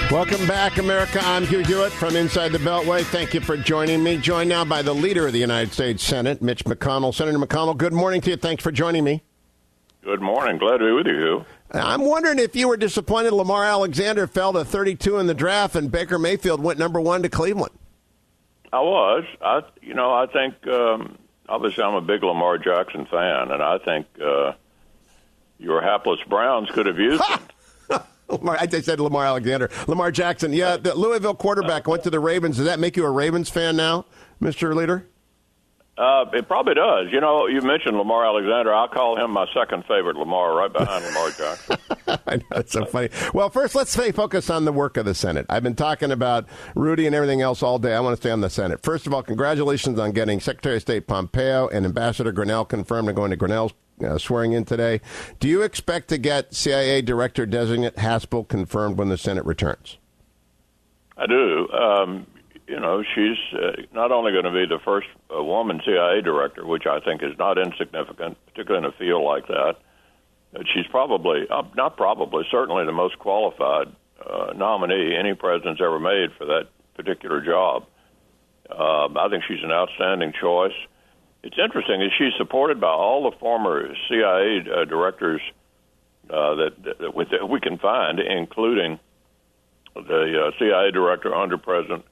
Welcome back, America. I'm Hugh Hewitt from Inside the Beltway. Thank you for joining me. Joined now by the leader of the United States Senate, Mitch McConnell. Senator McConnell, good morning to you. Thanks for joining me. Good morning. Glad to be with you, Hugh. I'm wondering if you were disappointed Lamar Alexander fell to 32 in the draft and Baker Mayfield went number 1 to Cleveland. I was. I think, obviously I'm a big Lamar Jackson fan, and I think your hapless Browns could have used him. I just said Lamar Alexander. Lamar Jackson, yeah, the Louisville quarterback went to the Ravens. Does that make you a Ravens fan now, Mr. Leader? It probably does. You know, you mentioned Lamar Alexander. I'll call him my second favorite Lamar, right behind Lamar Jackson. I know, it's so funny. Well, first, let's stay focused on the work of the Senate. I've been talking about Rudy and everything else all day. I want to stay on the Senate. First of all, congratulations on getting Secretary of State Pompeo and Ambassador Grinnell confirmed and going to Grinnell's swearing in today. Do you expect to get CIA Director-Designate Haspel confirmed when the Senate returns? I do. She's not only going to be the first woman CIA director, which I think is not insignificant, particularly in a field like that. She's probably, certainly the most qualified nominee any president's ever made for that particular job. I think she's an outstanding choice. It's interesting is she's supported by all the former CIA directors that we can find, including the CIA director under President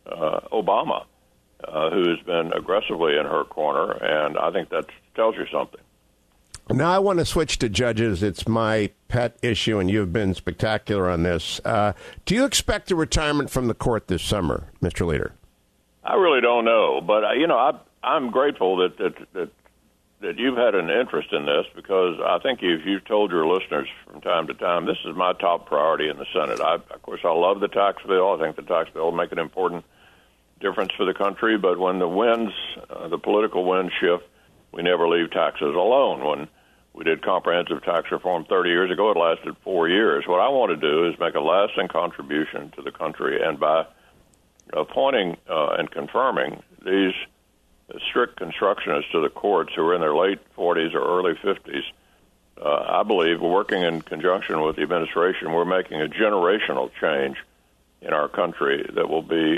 Obama, who has been aggressively in her corner, and I think that tells you something. Now I want to switch to judges. It's my pet issue, and you've been spectacular on this. Do you expect a retirement from the court this summer, Mr. Leader? I really don't know, but I'm grateful that you've had an interest in this, because I think you've told your listeners from time to time, this is my top priority in the Senate. Of course, I love the tax bill. I think the tax bill will make an important difference for the country, but when the political winds shift, we never leave taxes alone. When we did comprehensive tax reform 30 years ago, it lasted 4 years. What I want to do is make a lasting contribution to the country, and by appointing and confirming these strict constructionists to the courts who are in their late 40s or early 50s, I believe, working in conjunction with the administration, we're making a generational change in our country that will be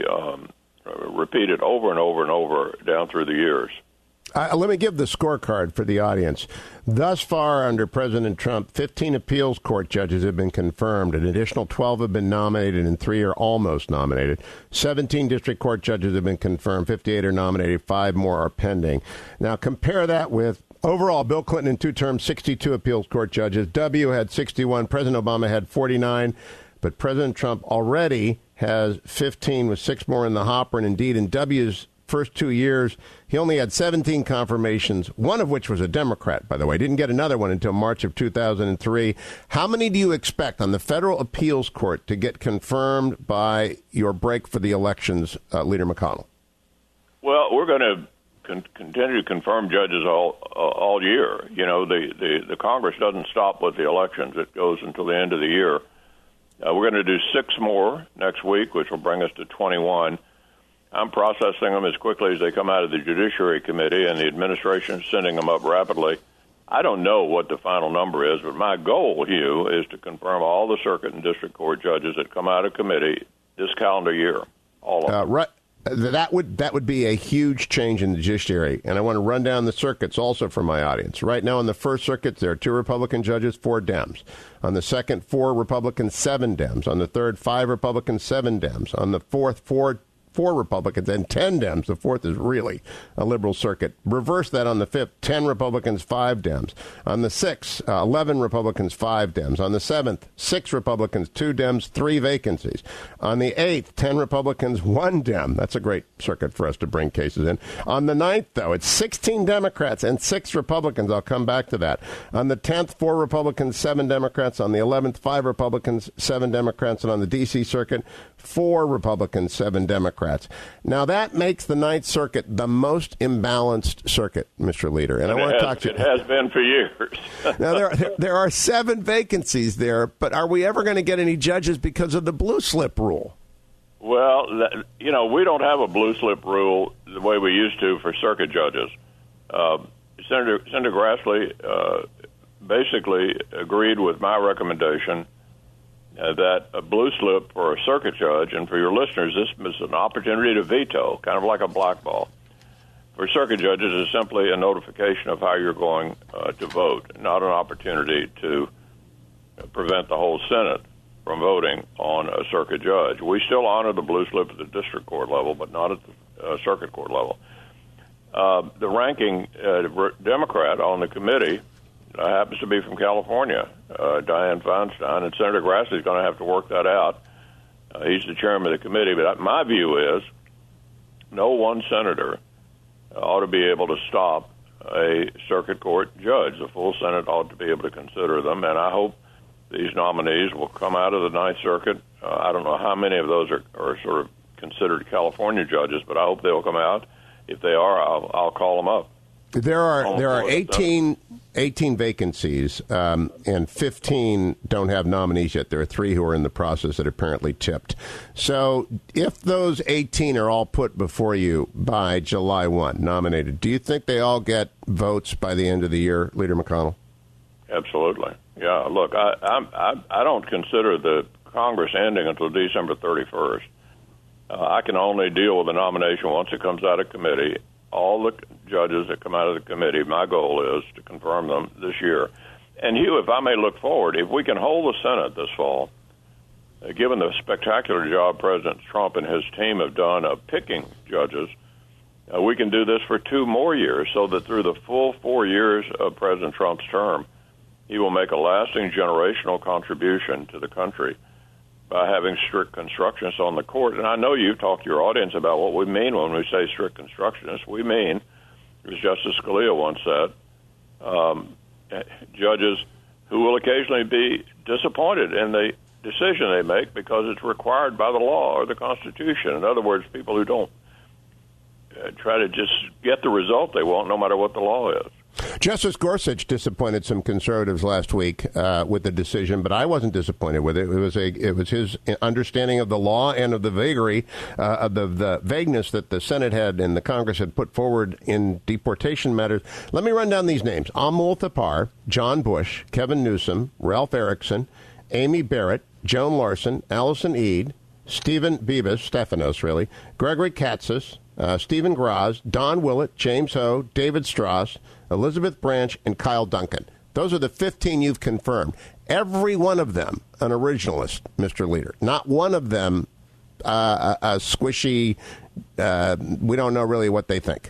repeated over and over and over down through the years. Let me give the scorecard for the audience. Thus far, under President Trump, 15 appeals court judges have been confirmed. An additional 12 have been nominated, and 3 are almost nominated. 17 district court judges have been confirmed. 58 are nominated. 5 more are pending. Now, compare that with overall Bill Clinton in 2 terms, 62 appeals court judges. W had 61. President Obama had 49. But President Trump already has 15 with 6 more in the hopper. And indeed, in W's first 2 years, he only had 17 confirmations, one of which was a Democrat, by the way. Didn't get another one until March of 2003. How many do you expect on the federal appeals court to get confirmed by your break for the elections, Leader McConnell? Well, we're going to continue to confirm judges all year. You know, the Congress doesn't stop with the elections. It goes until the end of the year. We're going to do 6 more next week, which will bring us to 21. I'm processing them as quickly as they come out of the Judiciary Committee, and the administration is sending them up rapidly. I don't know what the final number is, but my goal, Hugh, is to confirm all the circuit and district court judges that come out of committee this calendar year, all of them. Right. That would be a huge change in the judiciary, and I want to run down the circuits also for my audience. Right now, in the First Circuit, there are 2 Republican judges, 4 Dems. On the second, 4 Republicans, 7 Dems. On the third, 5 Republicans, 7 Dems. On the fourth, 4 Republicans and 10 Dems. The fourth is really a liberal circuit. Reverse that on the fifth, 10 Republicans, 5 Dems. On the sixth, 11 Republicans, 5 Dems. On the seventh, 6 Republicans, 2 Dems, 3 vacancies. On the eighth, 10 Republicans, 1 Dem. That's a great circuit for us to bring cases in. On the ninth, though, it's 16 Democrats and 6 Republicans. I'll come back to that. On the 10th, 4 Republicans, 7 Democrats. On the 11th, 5 Republicans, 7 Democrats. And on the D.C. circuit, 4 Republicans, 7 Democrats. Now, that makes the Ninth Circuit the most imbalanced circuit, Mr. Leader. And I want to talk to you. It has been for years. Now, there are 7 vacancies there, but are we ever going to get any judges because of the blue slip rule? Well, we don't have a blue slip rule the way we used to for circuit judges. Senator Grassley basically agreed with my recommendation that a blue slip for a circuit judge, and for your listeners, this is an opportunity to veto, kind of like a blackball. For circuit judges, is simply a notification of how you're going to vote, not an opportunity to prevent the whole Senate from voting on a circuit judge. We still honor the blue slip at the district court level, but not at the circuit court level. The ranking Democrat on the committee happens to be from California, Dianne Feinstein, and Senator Grassley is going to have to work that out. He's the chairman of the committee, but my view is no one senator ought to be able to stop a circuit court judge. The full Senate ought to be able to consider them, and I hope these nominees will come out of the Ninth Circuit. I don't know how many of those are sort of considered California judges, but I hope they'll come out. If they are, I'll call them up. There are 18 vacancies, and 15 don't have nominees yet. There are 3 who are in the process that apparently tipped. So if those 18 are all put before you by July 1, nominated, do you think they all get votes by the end of the year, Leader McConnell? Absolutely. Yeah, look, I don't consider the Congress ending until December 31st. I can only deal with the nomination once it comes out of committee. All the judges that come out of the committee, my goal is to confirm them this year. And, Hugh, if I may look forward, if we can hold the Senate this fall, given the spectacular job President Trump and his team have done of picking judges, we can do this for 2 more years so that through the full 4 years of President Trump's term, he will make a lasting generational contribution to the country by having strict constructionists on the court. And I know you've talked to your audience about what we mean when we say strict constructionists. We mean, as Justice Scalia once said, judges who will occasionally be disappointed in the decision they make because it's required by the law or the Constitution. In other words, people who don't try to just get the result they want no matter what the law is. Justice Gorsuch disappointed some conservatives last week with the decision, but I wasn't disappointed with it. It was his understanding of the law and of the vagary, of the vagueness that the Senate had and the Congress had put forward in deportation matters. Let me run down these names: Amul Thapar, John Bush, Kevin Newsom, Ralph Erickson, Amy Barrett, Joan Larson, Allison Eade, Stephen Bibas, Stephanos, really, Gregory Katsas, Stephen Graz, Don Willett, James Ho, David Strauss, Elizabeth Branch, and Kyle Duncan. Those are the 15 you've confirmed. Every one of them an originalist, Mr. Leader. Not one of them a squishy, we don't know really what they think.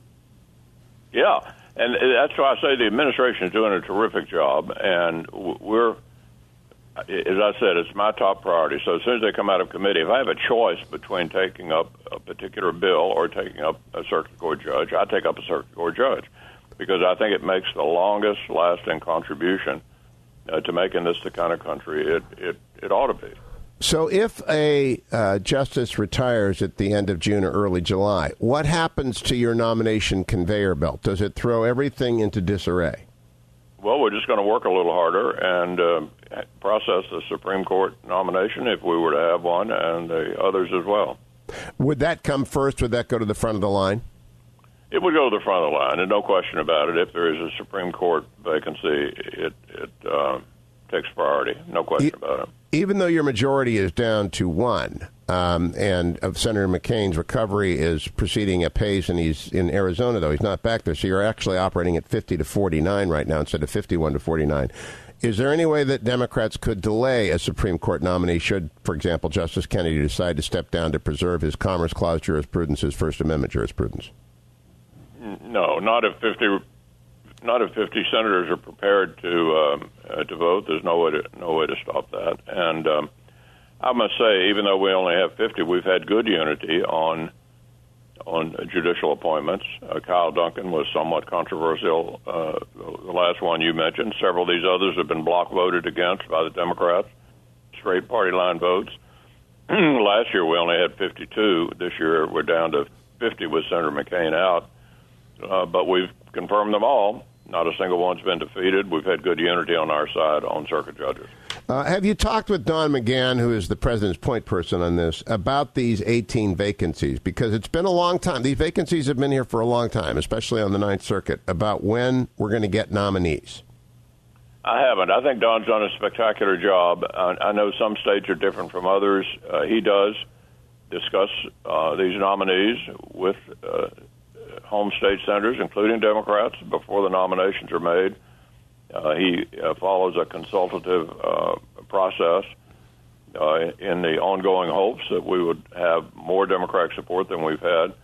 Yeah, and that's why I say the administration is doing a terrific job, and we're, as I said, it's my top priority. So as soon as they come out of committee, if I have a choice between taking up a particular bill or taking up a circuit court judge, I take up a circuit court judge because I think it makes the longest-lasting contribution to making this the kind of country it ought to be. So if a justice retires at the end of June or early July, what happens to your nomination conveyor belt? Does it throw everything into disarray? Well, we're just going to work a little harder and process the Supreme Court nomination if we were to have one, and the others as well. Would that come first? Would that go to the front of the line? It would go to the front of the line, and no question about it. If there is a Supreme Court vacancy, it takes priority. No question about it. Even though your majority is down to 1, and of Senator McCain's recovery is proceeding at pace, and he's in Arizona, though he's not back there, so you're actually operating at 50 to 49 right now instead of 51 to 49. Is there any way that Democrats could delay a Supreme Court nominee should, for example, Justice Kennedy decide to step down to preserve his Commerce Clause jurisprudence, his First Amendment jurisprudence? No, not if 50 senators are prepared to vote. There's no way to stop that. And I must say, even though we only have 50, we've had good unity on judicial appointments. Kyle Duncan was somewhat controversial. The last one you mentioned. Several of these others have been block voted against by the Democrats, straight party line votes. Last year we only had 52. This year we're down to 50 with Senator McCain out. But we've confirmed them all. Not a single one's been defeated. We've had good unity on our side on circuit judges. Have you talked with Don McGahn, who is the president's point person on this, about these 18 vacancies? Because it's been a long time. These vacancies have been here for a long time, especially on the Ninth Circuit, about when we're going to get nominees. I haven't. I think Don's done a spectacular job. I know some states are different from others. He does discuss these nominees with home state senators, including Democrats, before the nominations are made. He follows a consultative process in the ongoing hopes that we would have more Democratic support than we've had.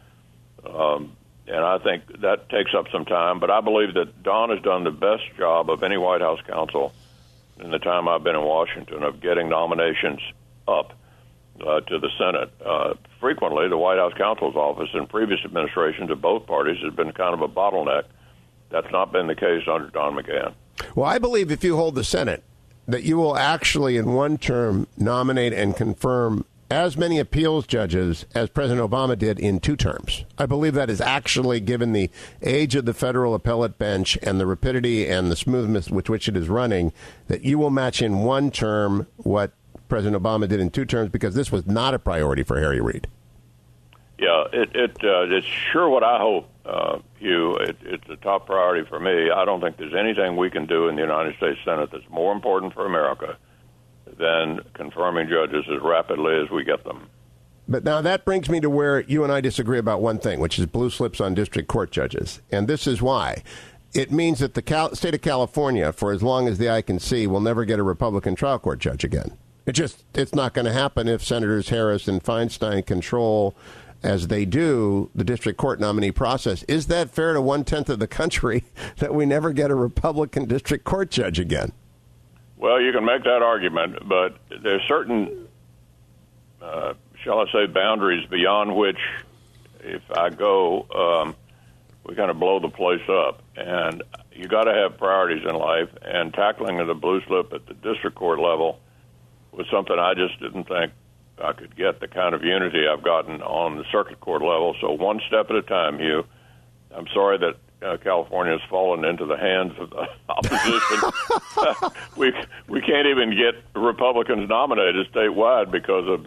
And I think that takes up some time. But I believe that Don has done the best job of any White House counsel in the time I've been in Washington of getting nominations up to the Senate. Frequently, the White House counsel's office in previous administrations of both parties has been kind of a bottleneck. That's not been the case under Don McGahn. Well, I believe if you hold the Senate, that you will actually in one term nominate and confirm as many appeals judges as President Obama did in 2 terms. I believe that is actually, given the age of the federal appellate bench and the rapidity and the smoothness with which it is running, that you will match in 1 term what President Obama did in 2 terms, because this was not a priority for Harry Reid. Yeah, it's sure what I hope, Hugh. It's a top priority for me. I don't think there's anything we can do in the United States Senate that's more important for America than confirming judges as rapidly as we get them. But now that brings me to where you and I disagree about one thing, which is blue slips on district court judges. And this is why. It means that the state of California, for as long as the eye can see, will never get a Republican trial court judge again. It's not going to happen if Senators Harris and Feinstein control, as they do, the district court nominee process. Is that fair to 1/10 of the country that we never get a Republican district court judge again? Well, you can make that argument, but there's certain, shall I say, boundaries beyond which, if I go, we kind of blow the place up. And you got to have priorities in life, and tackling the blue slip at the district court level was something I just didn't think I could get the kind of unity I've gotten on the circuit court level. So one step at a time, Hugh. I'm sorry that California has fallen into the hands of the opposition. we can't even get Republicans nominated statewide because of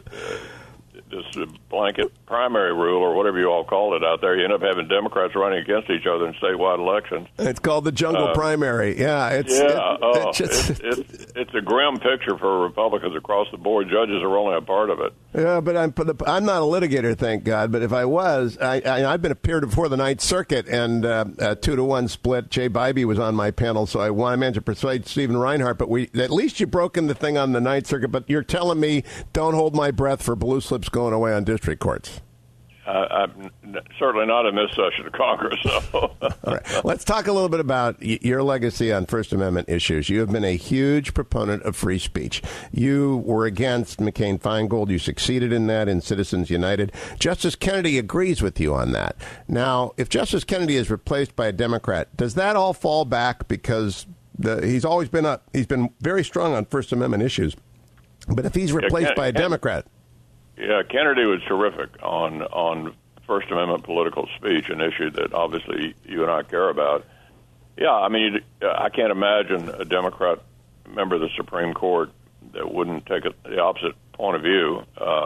this blanket primary rule, or whatever you all call it out there. You end up having Democrats running against each other in statewide elections. It's called the jungle primary. Yeah, it's a grim picture for Republicans across the board. Judges are only a part of it. Yeah, but I'm not a litigator, thank God. But if I was, I've been appeared before the Ninth Circuit, and a 2-to-1 split. Jay Bybee was on my panel, so I managed to persuade Stephen Reinhart. But at least you broken the thing on the Ninth Circuit. But you're telling me don't hold my breath for blue slips going away on district courts. I'm certainly not in this session of Congress. So. All right. Let's talk a little bit about your legacy on First Amendment issues. You have been a huge proponent of free speech. You were against McCain-Feingold. You succeeded in that in Citizens United. Justice Kennedy agrees with you on that. Now, if Justice Kennedy is replaced by a Democrat, does that all fall back? Because he's been very strong on First Amendment issues. But if he's replaced by a Democrat... Yeah, Kennedy was terrific on First Amendment political speech, an issue that obviously you and I care about. Yeah, I mean, I can't imagine a Democrat member of the Supreme Court that wouldn't take the opposite point of view,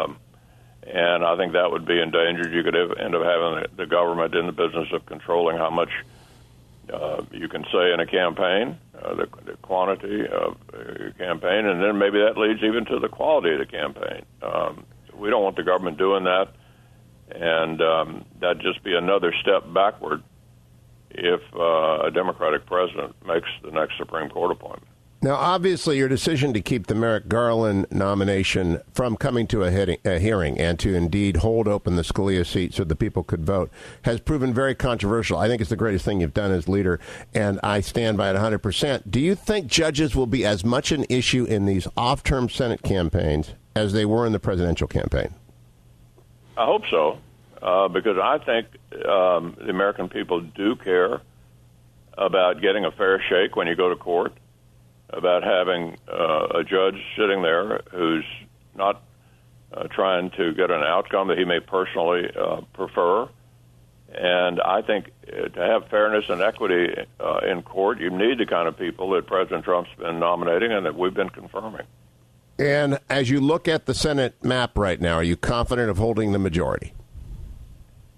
and I think that would be endangered. You could end up having the government in the business of controlling how much you can say in a campaign, the quantity of your campaign, and then maybe that leads even to the quality of the campaign. We don't want the government doing that, and that'd just be another step backward if a Democratic president makes the next Supreme Court appointment. Now, obviously, your decision to keep the Merrick Garland nomination from coming to a hearing and to indeed hold open the Scalia seat so the people could vote has proven very controversial. I think it's the greatest thing you've done as leader, and I stand by it 100%. Do you think judges will be as much an issue in these off-term Senate campaigns as they were in the presidential campaign? I hope so, because I think the American people do care about getting a fair shake when you go to court, about having a judge sitting there who's not trying to get an outcome that he may personally prefer. And I think to have fairness and equity in court, you need the kind of people that President Trump's been nominating and that we've been confirming. And as you look at the Senate map right now, are you confident of holding the majority?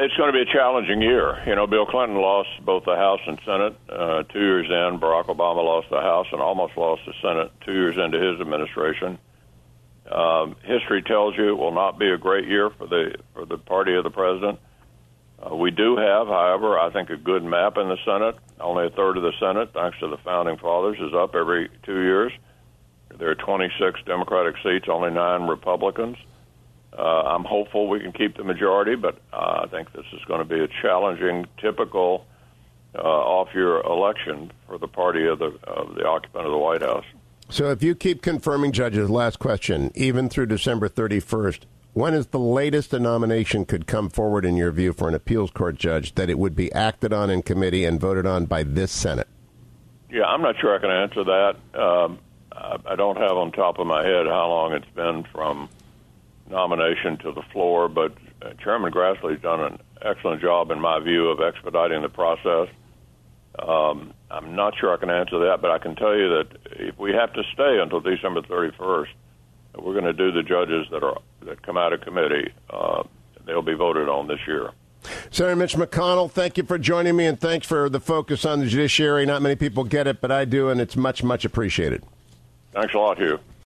It's going to be a challenging year. You know, Bill Clinton lost both the House and Senate 2 years in. Barack Obama lost the House and almost lost the Senate 2 years into his administration. History tells you it will not be a great year for the party of the president. We do have, however, I think a good map in the Senate. Only a third of the Senate, thanks to the Founding Fathers, is up every 2 years. There are 26 Democratic seats, only 9 Republicans. I'm hopeful we can keep the majority, but I think this is going to be a challenging, typical off-year election for the party of the occupant of the White House. So if you keep confirming judges, last question, even through December 31st, when is the latest a nomination could come forward, in your view, for an appeals court judge that it would be acted on in committee and voted on by this Senate? Yeah, I'm not sure I can answer that. I don't have on top of my head how long it's been from nomination to the floor, but Chairman Grassley's done an excellent job, in my view, of expediting the process. I'm not sure I can answer that, but I can tell you that if we have to stay until December 31st, we're going to do the judges that come out of committee. They'll be voted on this year. Senator Mitch McConnell, thank you for joining me, and thanks for the focus on the judiciary. Not many people get it, but I do, and it's much, much appreciated. Thanks a lot, Hugh.